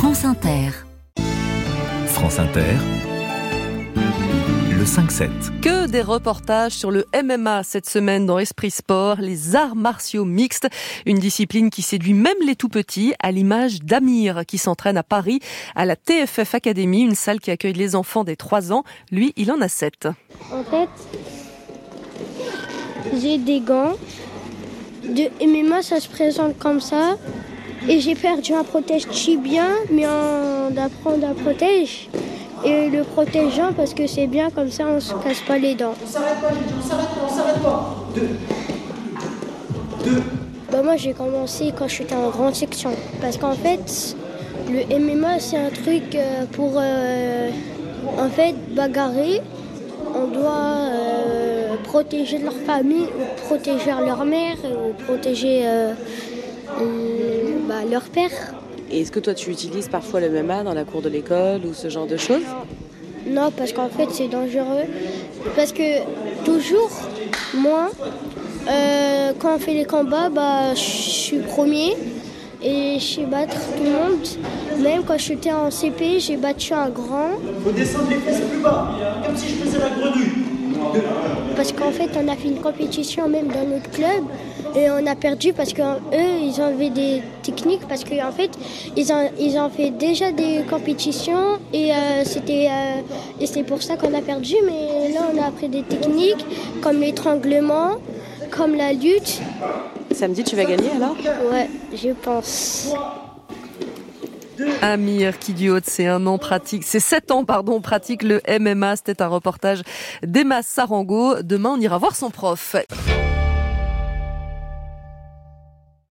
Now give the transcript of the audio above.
France Inter. France Inter, le 5-7. Que des reportages sur le MMA cette semaine dans Esprit Sport, les arts martiaux mixtes, une discipline qui séduit même les tout-petits, à l'image d'Amir qui s'entraîne à Paris à la TFF Academy, une salle qui accueille les enfants des 3 ans. Lui, il en a 7. En fait, j'ai des gants de MMA, ça se présente comme ça. Et j'ai perdu un protège tibia, mais on doit prendre un protège. Et le protégeant parce que c'est bien, comme ça on se casse pas les dents. On s'arrête pas, on s'arrête pas. Deux. Moi j'ai commencé quand j'étais en grande section. Parce qu'en fait, le MMA c'est un truc pour en fait bagarrer. On doit protéger leur famille, ou protéger leur mère, ou protéger leur père. Et est-ce que toi tu utilises parfois le MMA dans la cour de l'école ou ce genre de choses ? Non, parce qu'en fait c'est dangereux. Parce que toujours, moi, quand on fait les combats, je suis premier et je sais battre tout le monde. Même quand j'étais en CP, j'ai battu un grand. Faut descendre les fesses plus bas, comme si je faisais la grenouille. Parce qu'en fait, on a fait une compétition même dans notre club et on a perdu parce qu'eux, ils avaient des techniques parce qu'en fait, ils ont fait déjà des compétitions et c'est pour ça qu'on a perdu. Mais là, on a appris des techniques comme l'étranglement, comme la lutte. Samedi, tu vas gagner alors ? Ouais, je pense. Amir qui du haut de ses 7 ans pratique le MMA. C'était un reportage d'Emma Sarango. Demain, on ira voir son prof.